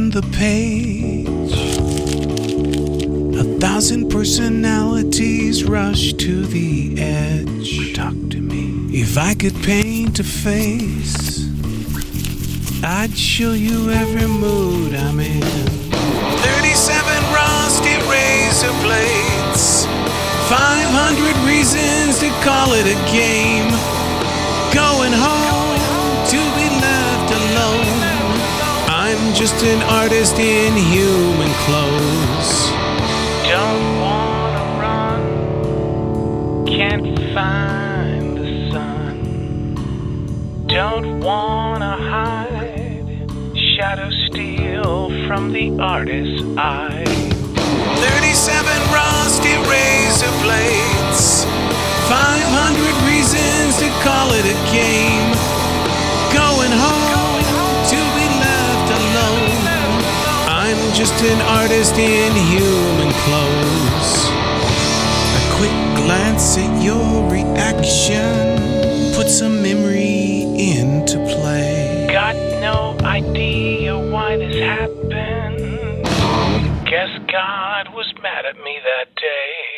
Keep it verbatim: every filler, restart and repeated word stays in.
on the page. A thousand personalities rush to the edge. Talk to me. If I could paint a face, I'd show you every mood I'm in. thirty-seven rusty razor blades, five hundred reasons to call it a game. Going home to be left alone. I'm just an artist in human clothes. Don't wanna run, can't find the sun. Don't wanna hide, shadows steal from the artist's eye. thirty-seven rusty razor blades, five hundred reasons to call it a game. Going home to be left alone. I'm just an artist in human clothes. A quick glance at your reaction, put some memory into play. Got no idea why this happened. Guess God was mad at me that day.